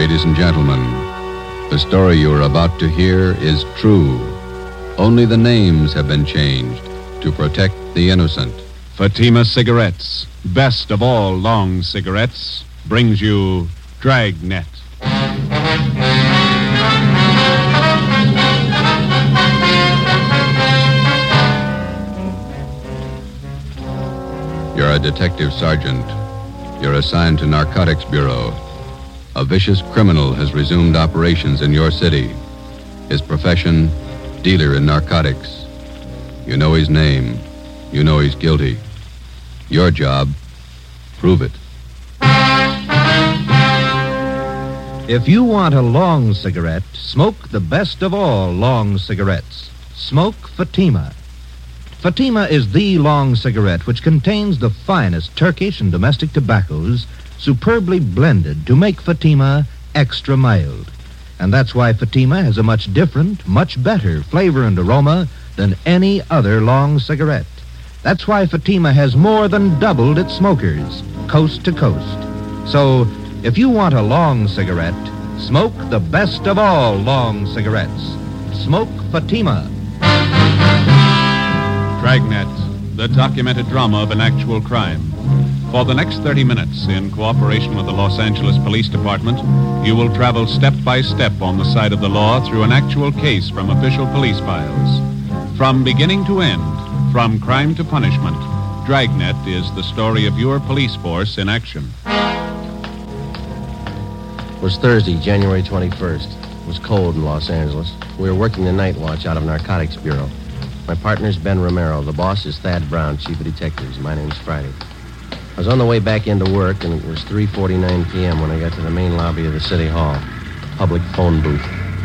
ladies and gentlemen. The story you are about to hear is true. Only the names have been changed to protect the innocent. Fatima Cigarettes, best of all long cigarettes, brings you Dragnet. You're a detective sergeant. You're assigned to Narcotics Bureau. A vicious criminal has resumed operations in your city. His profession, dealer in narcotics. You know his name. You know he's guilty. Your job, prove it. If you want a long cigarette, smoke the best of all long cigarettes. Smoke Fatima. Fatima is the long cigarette which contains the finest Turkish and domestic tobaccos superbly blended to make Fatima extra mild. And that's why Fatima has a much different, much better flavor and aroma than any other long cigarette. That's why Fatima has more than doubled its smokers, coast to coast. So, if you want a long cigarette, smoke the best of all long cigarettes. Smoke Fatima. Dragnet, the documented drama of an actual crime. For the next 30 minutes, in cooperation with the Los Angeles Police Department, you will travel step by step on the side of the law through an actual case from official police files. From beginning to end, from crime to punishment, Dragnet is the story of your police force in action. It was Thursday, January 21st. It was cold in Los Angeles. We were working the night watch out of Narcotics Bureau. My partner's Ben Romero. The boss is Thad Brown, chief of detectives. My name's Friday. I was on the way back into work, and it was 3:49 p.m. when I got to the main lobby of the City Hall. Public phone booth.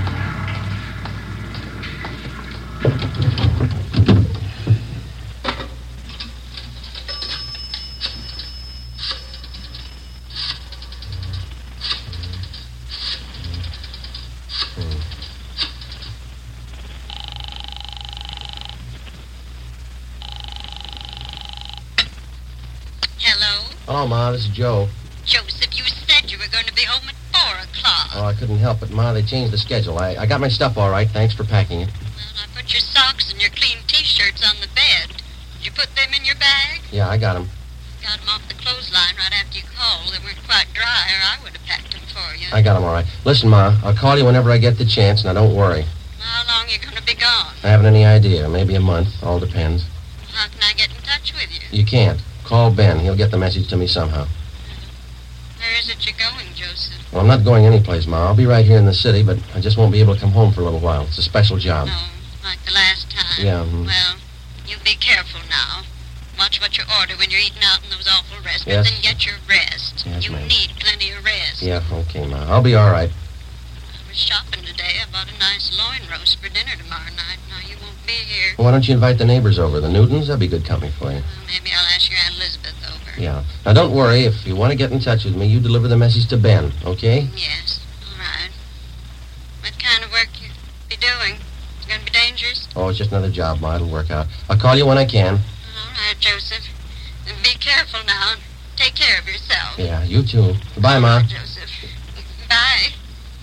Hello, Ma. This is Joe. Joseph, you said you were going to be home at 4 o'clock. Oh, I couldn't help it, Ma. They changed the schedule. I got my stuff all right. Thanks for packing it. Well, I put your socks and your clean T-shirts on the bed. Did you put them in your bag? Yeah, I got them. Got them off the clothesline right after you called. They weren't quite dry, or I would have packed them for you. I got them all right. Listen, Ma, I'll call you whenever I get the chance. Now, don't worry. How long are you going to be gone? I haven't any idea. Maybe a month. All depends. How can I get in touch with you? You can't. Call Ben. He'll get the message to me somehow. Where is it you're going, Joseph? Well, I'm not going anyplace, Ma. I'll be right here in the city, but I just won't be able to come home for a little while. It's a special job. No, like the last time. Yeah. Well, you be careful now. Watch what you order when you're eating out in those awful restaurants, Yes. and get your rest. Yes, you ma'am. need plenty of rest. Yeah, okay, Ma. I'll be all right. I was shopping today. I bought a nice loin roast for dinner tomorrow night. Now, you won't be here. Why don't you invite the neighbors over? The Newtons? That'd be good company for you. Well, maybe I'll ask your Aunt Elizabeth over. Yeah. Now, don't worry. If you want to get in touch with me, you deliver the message to Ben, okay? Yes, all right. What kind of work you be doing? It's going to be dangerous? Oh, it's just another job, Ma. It'll work out. I'll call you when I can. All right, Joseph. And be careful now. Take care of yourself. Yeah, you too. Goodbye, Ma. All right, Joseph. Bye.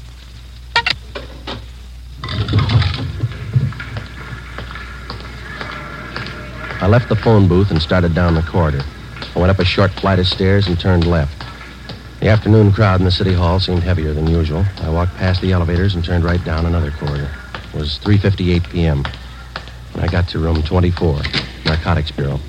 I left the phone booth and started down the corridor. I went up a short flight of stairs and turned left. The afternoon crowd in the City Hall seemed heavier than usual. I walked past the elevators and turned right down another corridor. It was 3:58 p.m. when I got to room 24, Narcotics Bureau.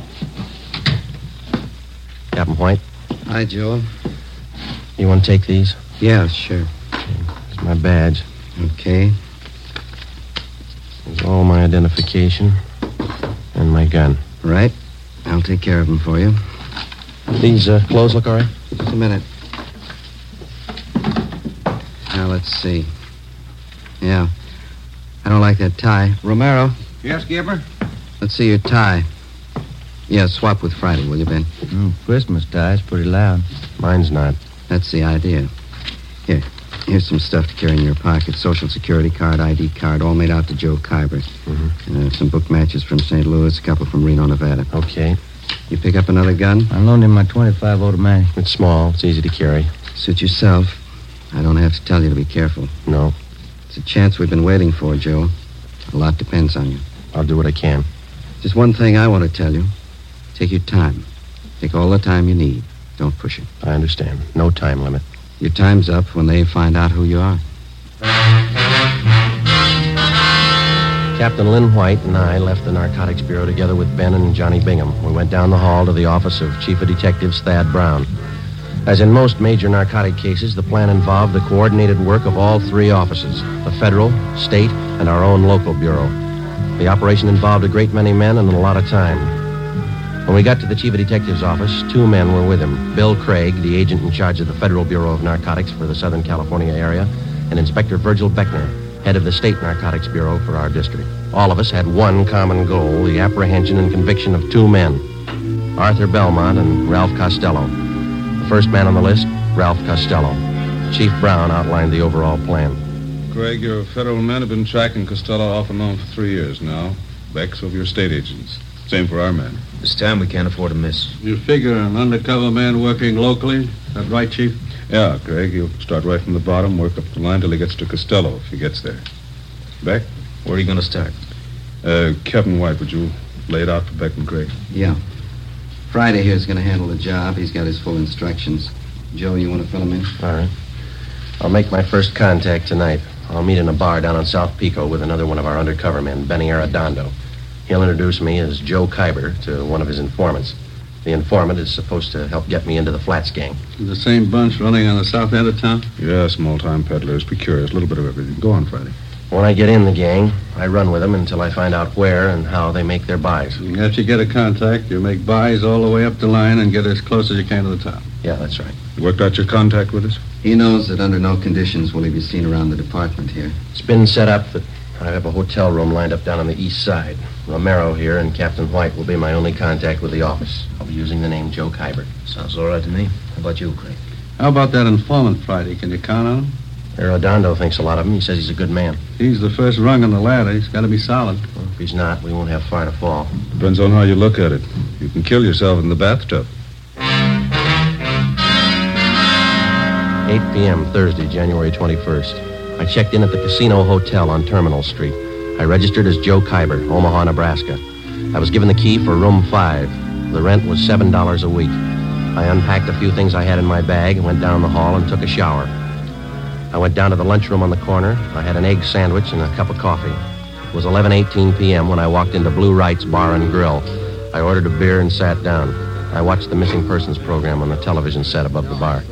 Captain White, Hi, Joe. you want to take these? Yeah, sure. It's my badge. Okay. There's all my identification and my gun. Right. I'll take care of them for you. These clothes look all right? Just a minute. Now, let's see. Yeah. I don't like that tie. Romero, Yes, Skipper? let's see your tie. Yeah, swap with Friday, will you, Ben? Christmas tie's pretty loud. Mine's not. That's the idea. Here's some stuff to carry in your pocket. Social Security card, ID card, all made out to Joe Kyber. Some book matches from St. Louis, a couple from Reno, Nevada. Okay. You pick up another gun? I loaned him my .25 automatic. It's small. It's easy to carry. Suit yourself. I don't have to tell you to be careful. No. It's a chance we've been waiting for, Joe. A lot depends on you. I'll do what I can. Just one thing I want to tell you. Take your time. Take all the time you need. Don't push it. I understand. No time limit. Your time's up when they find out who you are. Captain Lynn White and I left the Narcotics Bureau together with Ben and Johnny Bingham. We went down the hall to the office of Chief of Detectives Thad Brown. As in most major narcotic cases, the plan involved the coordinated work of all three offices, the federal, state, and our own local bureau. The operation involved a great many men and a lot of time. When we got to the Chief of Detectives office, two men were with him. Bill Craig, the agent in charge of the Federal Bureau of Narcotics for the Southern California area, and Inspector Virgil Beckner, head of the State Narcotics Bureau for our district. All of us had one common goal, the apprehension and conviction of two men, Arthur Belmont and Ralph Costello. The first man on the list, Ralph Costello. Chief Brown outlined the overall plan. Craig, your federal men have been tracking Costello off and on for 3 years now. Beck's over your state agents. Same for our men. This time we can't afford to miss. You figure an undercover man working locally? That right, Chief? Yeah, Craig, he'll start right from the bottom, work up the line till he gets to Costello, if he gets there. Beck? Where are you going to start? Captain White, would you lay it out for Beck and Craig? Yeah. Friday here's going to handle the job. He's got his full instructions. Joe, you want to fill him in? All right. I'll make my first contact tonight. I'll meet in a bar down on South Pico with another one of our undercover men, Benny Arredondo. He'll introduce me as Joe Kyber to one of his informants. The informant is supposed to help get me into the Flats gang. The same bunch running on the south end of town? Yeah, small-time peddlers. Be curious. A little bit of everything. Go on, Friday. When I get in the gang, I run with them until I find out where and how they make their buys. After you get a contact, you make buys all the way up the line and get as close as you can to the top. Yeah, that's right. You worked out your contact with us? He knows that under no conditions will he be seen around the department here. It's been set up that I have a hotel room lined up down on the east side. Romero here and Captain White will be my only contact with the office. I'll be using the name Joe Kyber. Sounds all right to me. How about you, Craig? How about that informant, Friday? Can you count on him? Arredondo thinks a lot of him. He says he's a good man. He's the first rung on the ladder. He's got to be solid. Well, if he's not, we won't have far to fall. Depends on how you look at it. You can kill yourself in the bathtub. 8 p.m. Thursday, January 21st. I checked in at the Casino Hotel on Terminal Street. I registered as Joe Kyber, Omaha, Nebraska. I was given the key for room 5. The rent was $7 a week. I unpacked a few things I had in my bag and went down the hall and took a shower. I went down to the lunchroom on the corner. I had an egg sandwich and a cup of coffee. It was 11:18 p.m. when I walked into Blue Wright's Bar and Grill. I ordered a beer and sat down. I watched the missing persons program on the television set above the bar.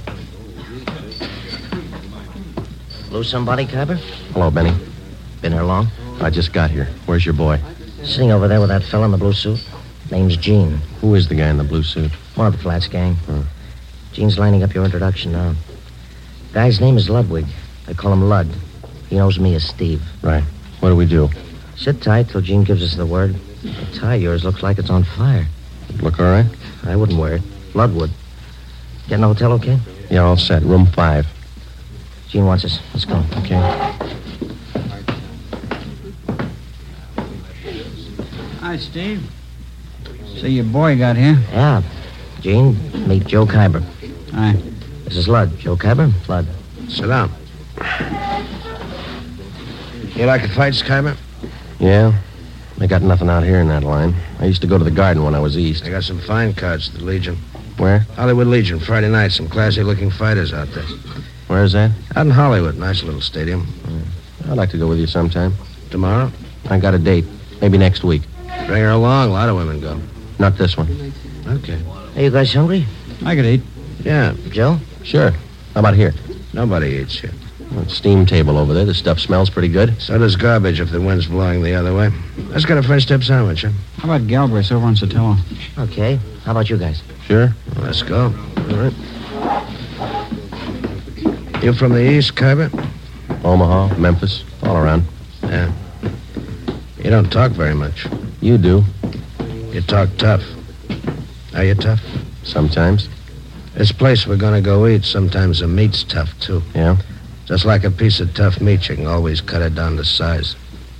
Lose somebody, Kyber? Hello, Benny. Been here long? I just got here. Where's your boy? Sitting over there with that fella in the blue suit. Name's Gene. Who is the guy in the blue suit? One of the Flats gang. Gene's lining up your introduction now. Guy's name is Ludwig. They call him Lud. He knows me as Steve. Right. What do we do? Sit tight till Gene gives us the word. The tie of yours looks like it's on fire. Look all right? I wouldn't wear it. Lud would. Get in the hotel okay? Yeah, all set. Room 5. Gene wants us. Let's go. Okay. Hi, Steve. So your boy got here? Yeah. Gene, meet Joe Kyber. Hi. This is Lud. Joe Kyber, Lud. Sit down. You like the fights, Kyber? Yeah. I got nothing out here in that line. I used to go to the Garden when I was east. I got some fine cards at the Legion. Where? Hollywood Legion, Friday night. Some classy-looking fighters out there. Where is that? Out in Hollywood. Nice little stadium. I'd like to go with you sometime. Tomorrow? I got a date. Maybe next week. Bring her along. A lot of women go. Not this one. Okay. Are you guys hungry? I could eat. Yeah. Joe? Sure. How about here? Nobody eats here. Well, steam table over there. The stuff smells pretty good. So does garbage if the wind's blowing the other way. Let's get a French dip sandwich, huh? How about Galbraith's over on Sotelo? Okay. How about you guys? Sure. Well, let's go. All right. You from the east, Kyber? Omaha, Memphis, all around. Yeah. You don't talk very much. You do. You talk tough. Are you tough? Sometimes. This place we're gonna go eat, sometimes the meat's tough, too. Yeah? Just like a piece of tough meat, you can always cut it down to size.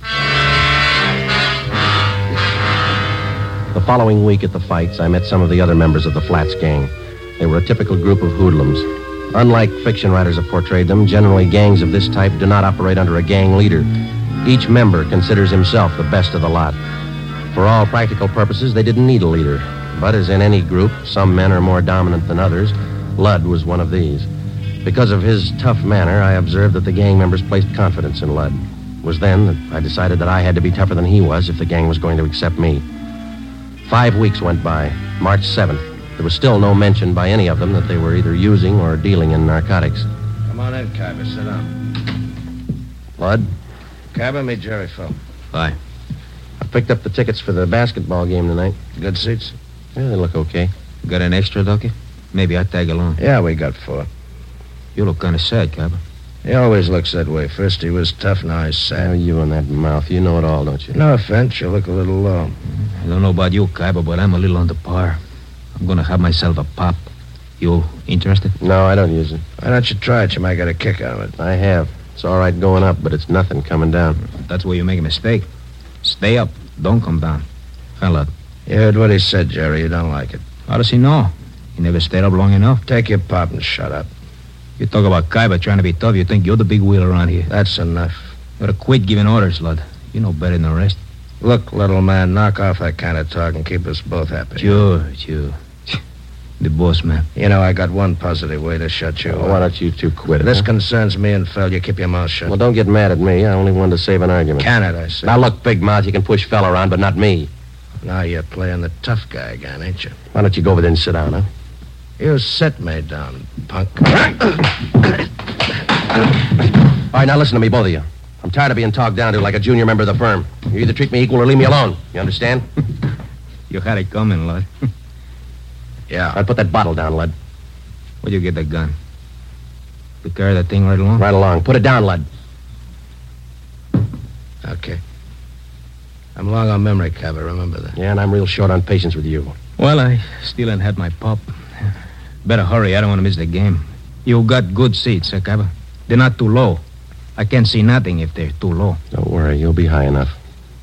The following week at the fights, I met some of the other members of the Flats gang. They were a typical group of hoodlums. Unlike fiction writers have portrayed them, generally gangs of this type do not operate under a gang leader. Each member considers himself the best of the lot. For all practical purposes, they didn't need a leader. But as in any group, some men are more dominant than others. Ludd was one of these. Because of his tough manner, I observed that the gang members placed confidence in Ludd. It was then that I decided that I had to be tougher than he was if the gang was going to accept me. 5 weeks went by. March 7th. There was still no mention by any of them that they were either using or dealing in narcotics. Come on in, Kyber. Sit down. Ludd? Kyber, meet Jerry Phil. Bye. I picked up the tickets for the basketball game tonight. Good seats? Yeah, they look okay. Got an extra, Ducky? Maybe I'd tag along. Yeah, we got 4. You look kind of sad, Kyber. He always looks that way. First he was tough, now he's sad. Oh, you and that mouth. You know it all, don't you? No offense, you look a little low. I don't know about you, Kyber, but I'm a little under par. I'm going to have myself a pop. You interested? No, I don't use it. Why don't you try it? You might get a kick out of it. I have. It's all right going up, but it's nothing coming down. That's where you make a mistake. Stay up. Don't come down. Ludd. You heard what he said, Jerry. You don't like it. How does he know? He never stayed up long enough. Take your pop and shut up. You talk about Kyber trying to be tough. You think you're the big wheel around here. That's enough. You ought to quit giving orders, Ludd. You know better than the rest. Look, little man, knock off that kind of talk and keep us both happy. Sure. The boss, man. You know, I got one positive way to shut you up. Why don't you two quit it? This concerns me and Phil. You keep your mouth shut. Well, don't get mad at me. I only wanted to save an argument. Can it, I say. Now, look, big mouth, you can push Phil around, but not me. Now you're playing the tough guy again, ain't you? Why don't you go over there and sit down, huh? You sit me down, punk. All right, now listen to me, both of you. I'm tired of being talked down to like a junior member of the firm. You either treat me equal or leave me alone. You understand? You had it coming, Ludd. Yeah. All right, put that bottle down, Ludd. Where'd you get that gun? You carry that thing right along? Right along. Put it down, Ludd. Okay. I'm long on memory, Kyber. Remember that. Yeah, and I'm real short on patience with you. Well, I still ain't had my pop. Better hurry. I don't want to miss the game. You got good seats, Kyber. They're not too low. I can't see nothing if they're too low. Don't worry. You'll be high enough.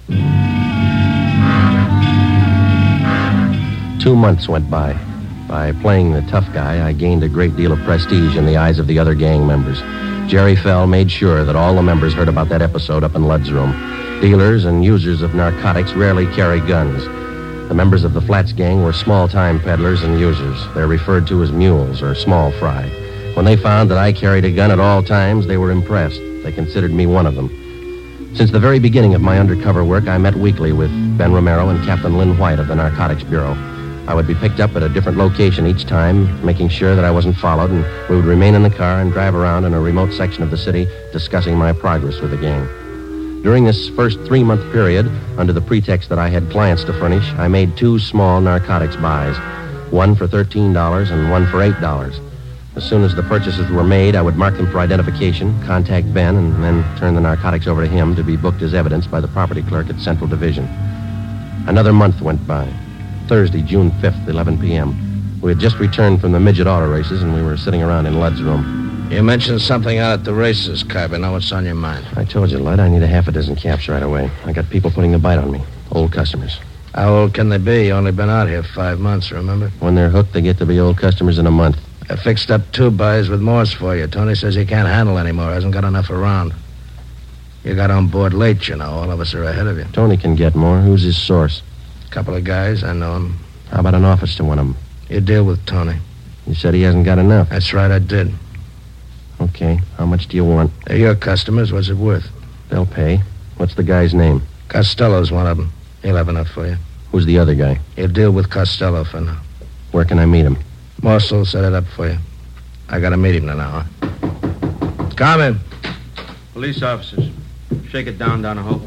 2 months went by. By playing the tough guy, I gained a great deal of prestige in the eyes of the other gang members. Jerry Fell made sure that all the members heard about that episode up in Ludd's room. Dealers and users of narcotics rarely carry guns. The members of the Flats gang were small-time peddlers and users. They're referred to as mules or small fry. When they found that I carried a gun at all times, they were impressed. They considered me one of them. Since the very beginning of my undercover work, I met weekly with Ben Romero and Captain Lynn White of the Narcotics Bureau. I would be picked up at a different location each time, making sure that I wasn't followed, and we would remain in the car and drive around in a remote section of the city discussing my progress with the gang. During this first 3-month period, under the pretext that I had clients to furnish, I made 2 small narcotics buys, one for $13 and one for $8. As soon as the purchases were made, I would mark them for identification, contact Ben, and then turn the narcotics over to him to be booked as evidence by the property clerk at Central Division. Another month went by. Thursday, June 5th, 11 p.m. We had just returned from the midget auto races, and we were sitting around in Ludd's room. You mentioned something out at the races, Kyber. Now what's on your mind? I told you, Ludd, I need a half a dozen caps right away. I got people putting the bite on me. Old customers. How old can they be? You only been out here 5 months, remember? When they're hooked, they get to be old customers in a month. I fixed up 2 buys with Morse for you. Tony says he can't handle anymore. Hasn't got enough around. You got on board late, you know. All of us are ahead of you. Tony can get more. Who's his source? Couple of guys. I know him. How about an office to one of them? You deal with Tony. You said he hasn't got enough. That's right, I did. Okay. How much do you want? They're your customers. What's it worth? They'll pay. What's the guy's name? Costello's one of them. He'll have enough for you. Who's the other guy? You deal with Costello for now. Where can I meet him? Morse will set it up for you. I gotta meet him now, huh? Come in. Police officers. Shake it down, Donahoe.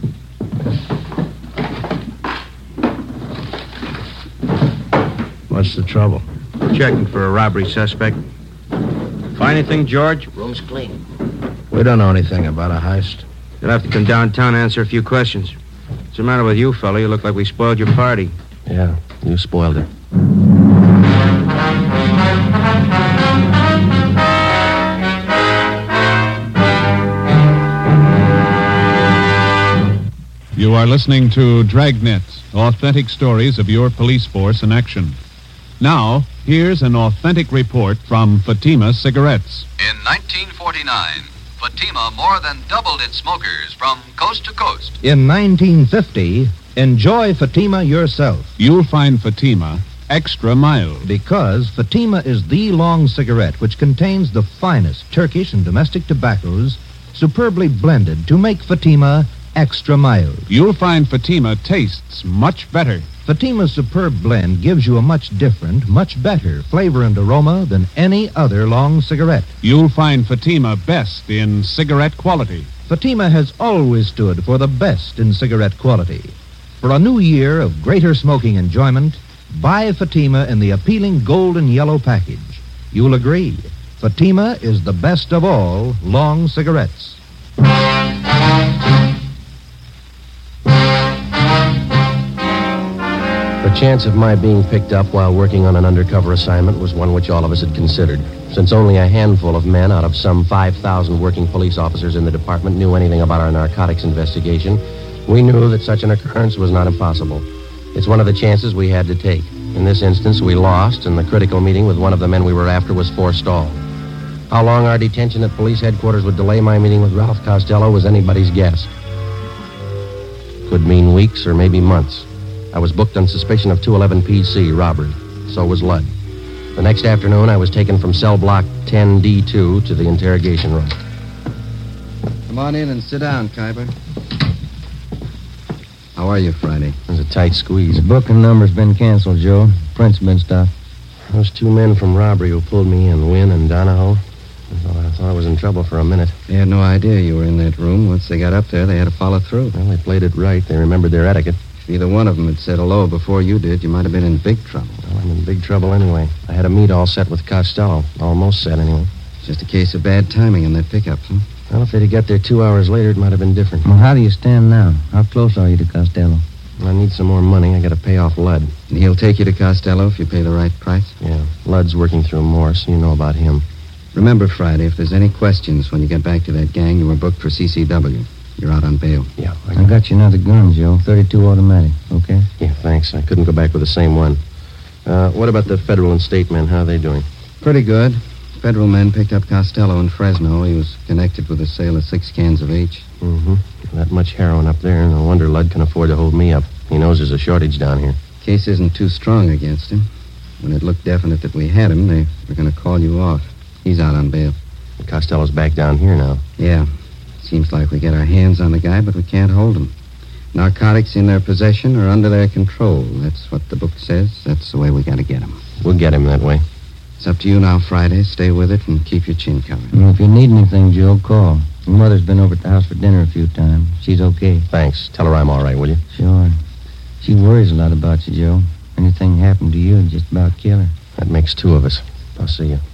What's the trouble? Checking for a robbery suspect. Find anything, George? Room's clean. We don't know anything about a heist. You'll have to come downtown and answer a few questions. What's the matter with you, fella? You look like we spoiled your party. Yeah, you spoiled it. You are listening to Dragnet, authentic stories of your police force in action. Now, Here's an authentic report from Fatima Cigarettes. In 1949, Fatima more than doubled its smokers from coast to coast. In 1950, enjoy Fatima yourself. You'll find Fatima extra mild. Because Fatima is the long cigarette which contains the finest Turkish and domestic tobaccos superbly blended to make Fatima extra mild. You'll find Fatima tastes much better. Fatima's superb blend gives you a much different, much better flavor and aroma than any other long cigarette. You'll find Fatima best in cigarette quality. Fatima has always stood for the best in cigarette quality. For a new year of greater smoking enjoyment, buy Fatima in the appealing gold and yellow package. You'll agree, Fatima is the best of all long cigarettes. The chance of my being picked up while working on an undercover assignment was one which all of us had considered. Since only a handful of men out of some 5,000 working police officers in the department knew anything about our narcotics investigation, we knew that such an occurrence was not impossible. It's one of the chances we had to take. In this instance, we lost, and the critical meeting with one of the men we were after was forestalled. How long our detention at police headquarters would delay my meeting with Ralph Costello was anybody's guess. Could mean weeks or maybe months. I was booked on suspicion of 211 PC, robbery. So was Ludd. The next afternoon, I was taken from cell block 10D2 to the interrogation room. Come on in and sit down, Khyber. How are you, Friday? It was a tight squeeze. The booking number's been canceled, Joe. Print's been stopped. Those two men from robbery who pulled me in, Wynn and Donahoe, I thought I was in trouble for a minute. They had no idea you were in that room. Once they got up there, they had to follow through. Well, they played it right. They remembered their etiquette. If either one of them had said hello before you did, you might have been in big trouble. Well, I'm in big trouble anyway. I had a meet all set with Costello. Almost set, anyway. It's just a case of bad timing in that pickup, huh? Well, if they'd have got there 2 hours later, it might have been different. Well, how do you stand now? How close are you to Costello? I need some more money. I got to pay off Ludd. And he'll take you to Costello if you pay the right price? Yeah. Ludd's working through Morse. You know about him. Remember, Friday, if there's any questions when you get back to that gang, you were booked for CCW. You're out on bail. Yeah. I got you another gun, Joe. 32 automatic, okay? Yeah, thanks. I couldn't go back with the same one. What about the federal and state men? How are they doing? Pretty good. Federal men picked up Costello in Fresno. He was connected with the sale of 6 cans of H. Mm-hmm. That much heroin up there. No wonder Ludd can afford to hold me up. He knows there's a shortage down here. Case isn't too strong against him. When it looked definite that we had him, they were going to call you off. He's out on bail. Costello's back down here now. Yeah. Seems like we get our hands on the guy, but we can't hold him. Narcotics in their possession or under their control. That's what the book says. That's the way we got to get him. We'll get him that way. It's up to you now, Friday. Stay with it and keep your chin covered. Well, if you need anything, Joe, call. Your mother's been over at the house for dinner a few times. She's okay. Thanks. Tell her I'm all right, will you? Sure. She worries a lot about you, Joe. Anything happened to you, it'd just about kill her. That makes 2 of us. I'll see you.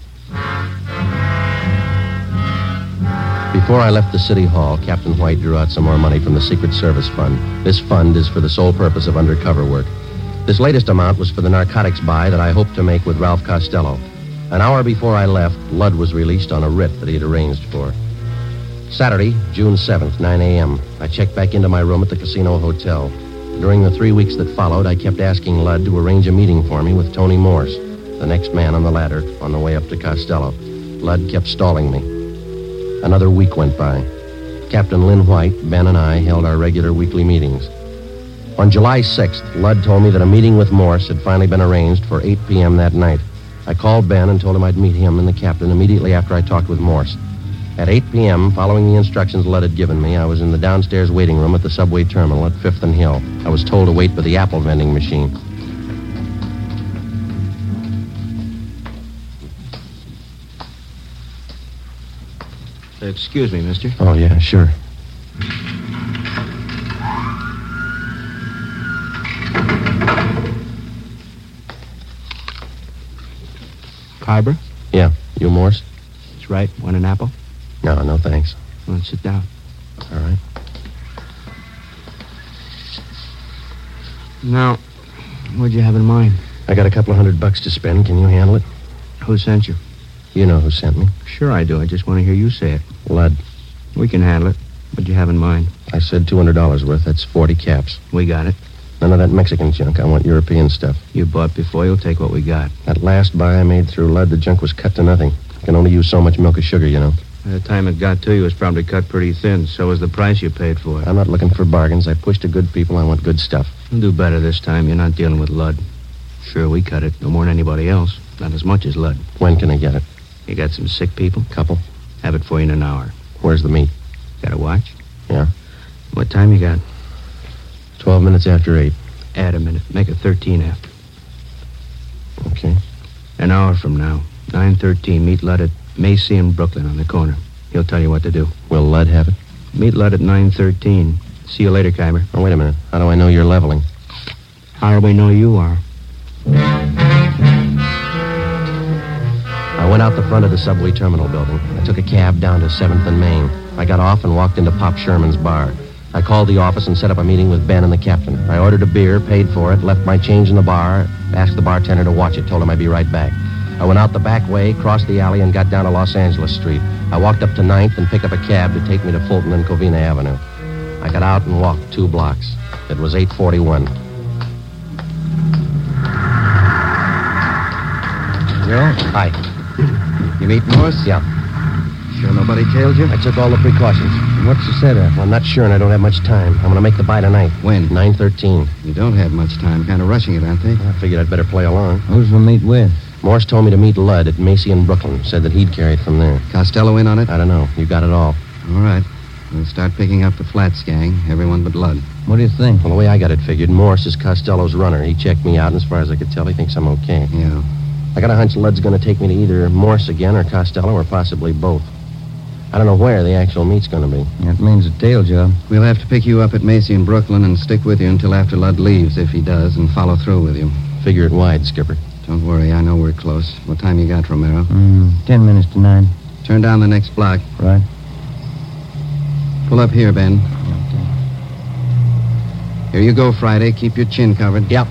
Before I left the city hall, Captain White drew out some more money from the Secret Service Fund. This fund is for the sole purpose of undercover work. This latest amount was for the narcotics buy that I hoped to make with Ralph Costello. An hour before I left, Ludd was released on a writ that he had arranged for. Saturday, June 7th, 9 a.m. I checked back into my room at the Casino Hotel. During the 3 weeks that followed, I kept asking Ludd to arrange a meeting for me with Tony Morse, the next man on the ladder, on the way up to Costello. Ludd kept stalling me. Another week went by. Captain Lynn White, Ben, and I held our regular weekly meetings. On July 6th, Ludd told me that a meeting with Morse had finally been arranged for 8 p.m. that night. I called Ben and told him I'd meet him and the captain immediately after I talked with Morse. At 8 p.m., following the instructions Ludd had given me, I was in the downstairs waiting room at the subway terminal at 5th and Hill. I was told to wait for the apple vending machine. Excuse me, mister. Oh, yeah, sure. Khyber? Yeah. You Morse? That's right. Want an apple? No, thanks. Well, sit down. All right. Now, what'd you have in mind? I got a couple of $100 to spend. Can you handle it? Who sent you? You know who sent me. Sure I do. I just want to hear you say it. Ludd. We can handle it. What'd you have in mind? I said $200 worth. That's 40 caps. We got it. None of that Mexican junk. I want European stuff. You bought before, you'll take what we got. That last buy I made through Lud, the junk was cut to nothing. I can only use so much milk or sugar, you know. By the time it got to you, it was probably cut pretty thin. So was the price you paid for it. I'm not looking for bargains. I push to good people. I want good stuff. You'll do better this time. You're not dealing with Lud. Sure, we cut it. No more than anybody else. Not as much as Lud. When can I get it? You got some sick people? Couple. Have it for you in an hour. Where's the meat? Got a watch? Yeah. What time you got? 12 minutes after 8. Add a minute. Make it 13 after. Okay. An hour from now, 9:13, meet Lud at Macy and Brooklyn on the corner. He'll tell you what to do. Will Lud have it? Meet Lud at 9:13. See you later, Kyber. Oh, wait a minute. How do I know you're leveling? How do we know you are? I went out the front of the subway terminal building. I took a cab down to 7th and Main. I got off and walked into Pop Sherman's bar. I called the office and set up a meeting with Ben and the captain. I ordered a beer, paid for it, left my change in the bar, asked the bartender to watch it, told him I'd be right back. I went out the back way, crossed the alley, and got down to Los Angeles Street. I walked up to 9th and picked up a cab to take me to Fulton and Covina Avenue. I got out and walked 2 blocks. It was 8:41. Joe? Hi. You meet Morse? Yeah. Sure nobody tailed you? I took all the precautions. What's the setup? Well, I'm not sure, and I don't have much time. I'm going to make the buy tonight. When? 9:13. You don't have much time. Kind of rushing it, aren't they? I figured I'd better play along. Who's the meet with? Morse told me to meet Lud at Macy and Brooklyn. Said that he'd carry it from there. Costello in on it? I don't know. You got it all. All right. We'll start picking up the Flats gang, everyone but Lud. What do you think? Well, the way I got it figured, Morse is Costello's runner. He checked me out, and as far as I could tell, he thinks I'm okay. Yeah. I got a hunch Lud's going to take me to either Morse again or Costello or possibly both. I don't know where the actual meet's going to be. That means a tail job. We'll have to pick you up at Macy and Brooklyn and stick with you until after Lud leaves, if he does, and follow through with you. Figure it wide, Skipper. Don't worry, I know we're close. What time you got, Romero? 10 minutes to 9. Turn down the next block. Right. Pull up here, Ben. Here you go, Friday. Keep your chin covered. Yep.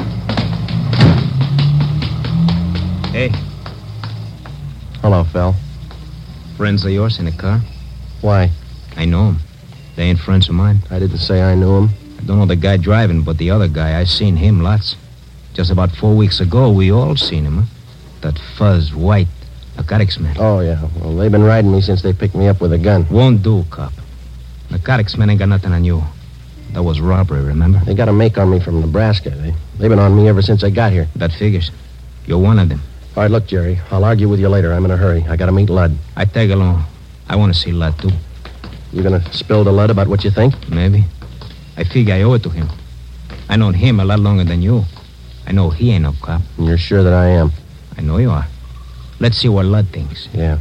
Hey, Hello, Phil. friends of yours in the car? Why? I know them. They ain't friends of mine. I didn't say I knew him. I don't know the guy driving, but the other guy, I seen him lots. Just about 4 weeks ago, we all seen him, huh? That fuzz, white, narcotics man. Oh, yeah. Well, they've been riding me since they picked me up with a gun. Won't do, cop. Narcotics man ain't got nothing on you. That was robbery, remember? They got a make on me from Nebraska. They've been on me ever since I got here. That figures. You're one of them. All right, look, Jerry. I'll argue with you later. I'm in a hurry. I got to meet Lud. I tag along. I want to see Lud, too. You going to spill to Lud about what you think? Maybe. I figure I owe it to him. I known him a lot longer than you. I know he ain't no cop. And you're sure that I am? I know you are. Let's see what Lud thinks. Yeah.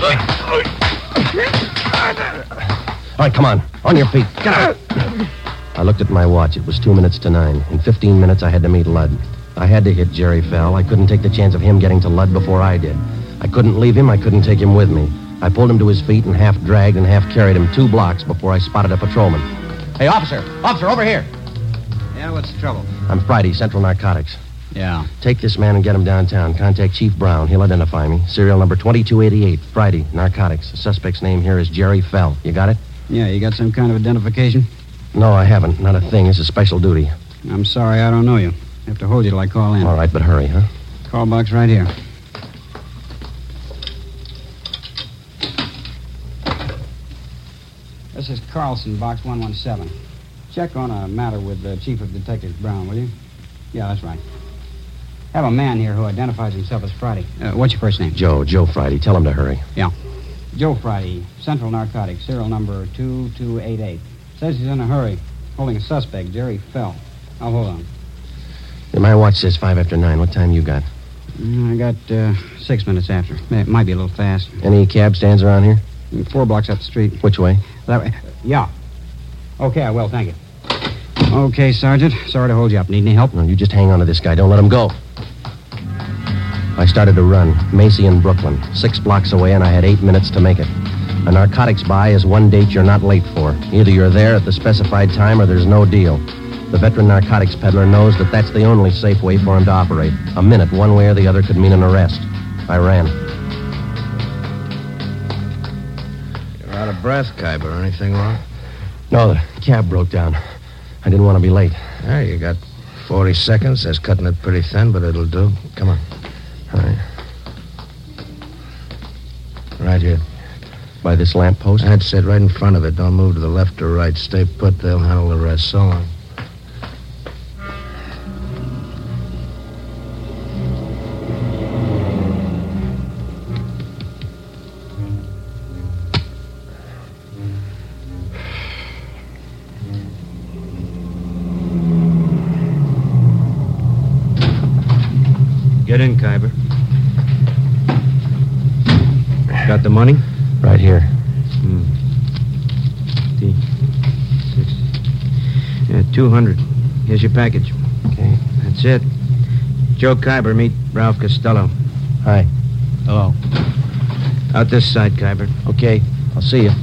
All right, come on. On your feet. Get out. I looked at my watch. It was 2 minutes to 9. In 15 minutes, I had to meet Lud. I had to hit Jerry Fell. I couldn't take the chance of him getting to Lud before I did. I couldn't leave him. I couldn't take him with me. I pulled him to his feet and half dragged and half carried him 2 blocks before I spotted a patrolman. Hey, officer! Officer, over here! Yeah, what's the trouble? I'm Friday, Central Narcotics. Yeah. Take this man and get him downtown. Contact Chief Brown. He'll identify me. Serial number 2288. Friday, Narcotics. The suspect's name here is Jerry Fell. You got it? Yeah, you got some kind of identification? No, I haven't. Not a thing. It's a special duty. I'm sorry, I don't know you. I have to hold you till I call in. All right, but hurry, huh? Call box right here. This is Carlson, box 117. Check on a matter with the Chief of Detectives Brown, will you? Yeah, that's right. Have a man here who identifies himself as Friday. What's your first name? Joe Friday. Tell him to hurry. Yeah. Joe Friday, Central Narcotics, serial number 2288. Says he's in a hurry, holding a suspect, Jerry Fell. I'll hold on. Yeah, my watch says 5 after 9. What time you got? I got 6 minutes after. It might be a little fast. Any cab stands around here? 4 blocks up the street. Which way? That way. Yeah. Okay, I will. Thank you. Okay, Sergeant. Sorry to hold you up. Need any help? No, you just hang on to this guy. Don't let him go. I started to run. Macy and Brooklyn. 6 blocks away, and I had 8 minutes to make it. A narcotics buy is one date you're not late for. Either you're there at the specified time or there's no deal. The veteran narcotics peddler knows that that's the only safe way for him to operate. A minute, one way or the other, could mean an arrest. I ran. You're out of breath, Kyber. Anything wrong? No, the cab broke down. I didn't want to be late. There, you got 40 seconds. That's cutting it pretty thin, but it'll do. Come on. All right. Right here. By this lamppost? That's it, right in front of it. Don't move to the left or right. Stay put. They'll handle the rest. So long. Get in, Kyber. Got the money? Right here. 6. Yeah, 200. Here's your package. Okay. That's it. Joe Kyber, meet Ralph Costello. Hi. Hello. Out this side, Kyber. Okay. I'll see you.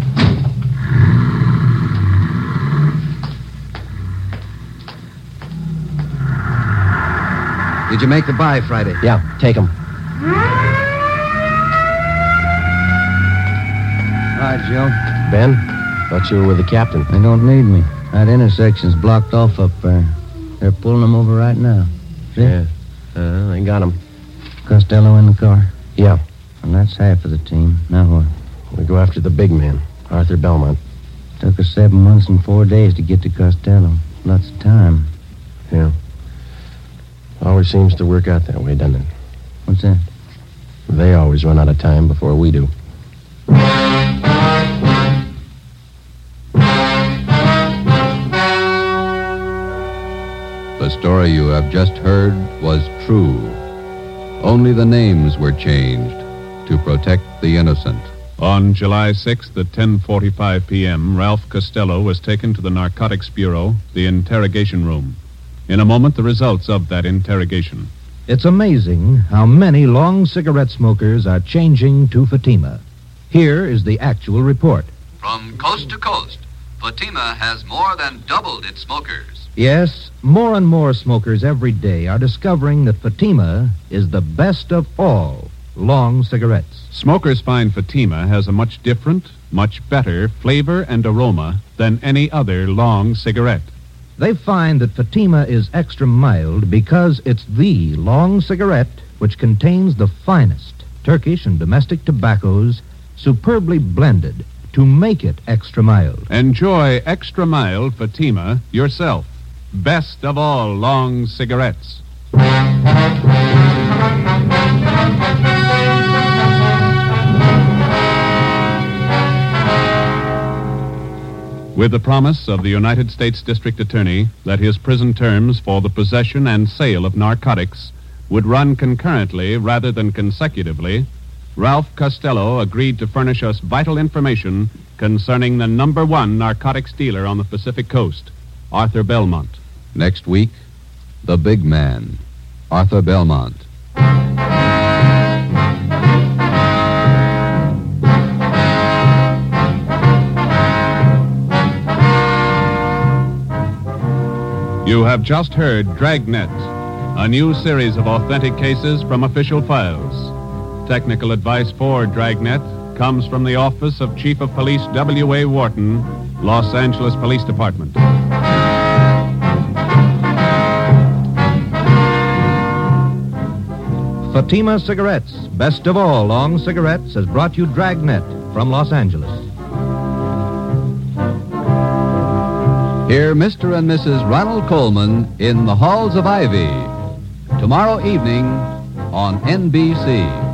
Did you make the buy Friday? Yeah, take him. Hi, Joe. Ben, thought you were with the captain. They don't need me. That intersection's blocked off up there. They're pulling them over right now. See? Yeah. They got him. Costello in the car? Yeah. And that's half of the team. Now what? We go after the big man, Arthur Belmont. Took us 7 months and 4 days to get to Costello. Lots of time. Yeah. Always seems to work out that way, doesn't it? What's that? They always run out of time before we do. The story you have just heard was true. Only the names were changed to protect the innocent. On July 6th at 10:45 p.m., Ralph Costello was taken to the Narcotics Bureau, the interrogation room. In a moment, the results of that interrogation. It's amazing how many long cigarette smokers are changing to Fatima. Here is the actual report. From coast to coast, Fatima has more than doubled its smokers. Yes, more and more smokers every day are discovering that Fatima is the best of all long cigarettes. Smokers find Fatima has a much different, much better flavor and aroma than any other long cigarette. They find that Fatima is extra mild because it's the long cigarette which contains the finest Turkish and domestic tobaccos superbly blended to make it extra mild. Enjoy extra mild Fatima yourself. Best of all long cigarettes. With the promise of the United States District Attorney that his prison terms for the possession and sale of narcotics would run concurrently rather than consecutively, Ralph Costello agreed to furnish us vital information concerning the number one narcotics dealer on the Pacific Coast, Arthur Belmont. Next week, the big man, Arthur Belmont. You have just heard Dragnet, a new series of authentic cases from official files. Technical advice for Dragnet comes from the Office of Chief of Police W.A. Wharton, Los Angeles Police Department. Fatima Cigarettes, best of all long cigarettes, has brought you Dragnet from Los Angeles. Hear Mr. and Mrs. Ronald Coleman in the Halls of Ivy tomorrow evening on NBC.